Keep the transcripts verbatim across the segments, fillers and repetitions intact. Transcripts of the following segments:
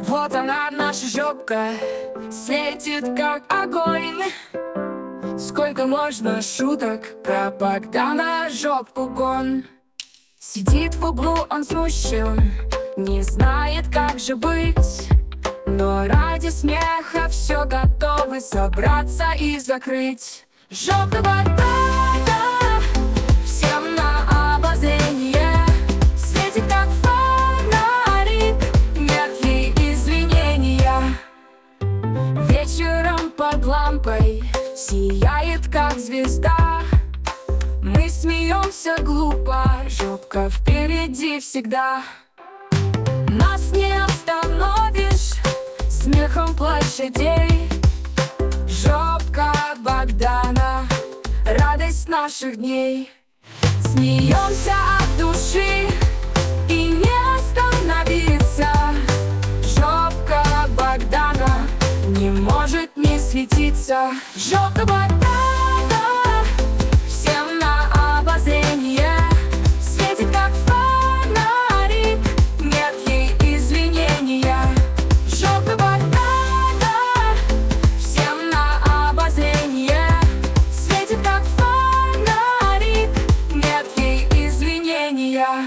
Вот она, наша жопка, светит как огонь. Сколько можно шуток про Богдана жопку гон. Сидит в углу, он смущен, не знает, как же быть, но ради смеха все готовы собраться и закрыть. Жопка Богдана всем на обозрение, светит как фонарик, нет ей извинения. Вечером под лампой сияет как звезда. Мы смеемся глупо, жопка впереди всегда. Нас не остановишь смехом площадей. Жопка Богдана, радость наших дней. Смеемся от души и не остановиться. Жопка Богдана не может не светиться. Жопка Богдана всем на обозрение, светит как фонарик, нет ей извинения. Жопка Богдана всем на обозрение, светит как фонарик, нет ей извинения.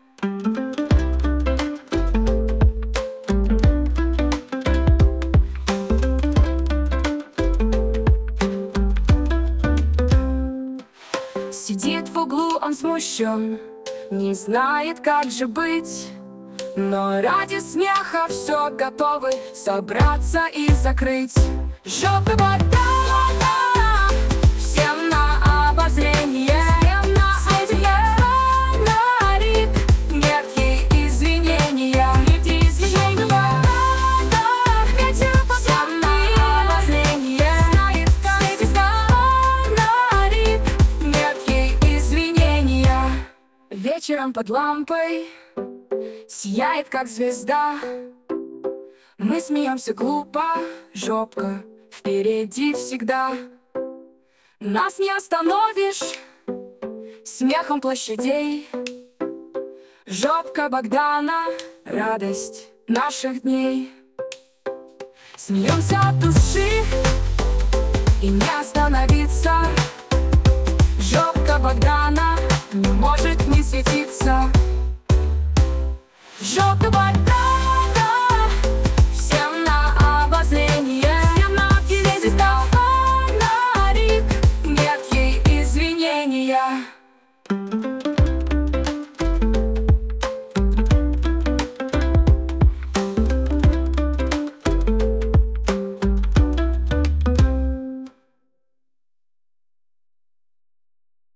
Сидит в углу, он смущен, не знает, как же быть, но ради смеха все готовы собраться и закрыть. Жопка Богдана всем на обозрение, светит как фонарик, нет ей извинения. Жопка Богдана всем на обозрение, светит как фонарик, нет ей извинения. Вечером под лампой сияет как звезда. Мы смеемся глупо, жопка впереди всегда. Нас не остановишь смехом площадей. Жопка Богдана, радость наших дней. Смеемся от души и не остановиться. Жопка Богдана не может не светиться. Жопка Богдана.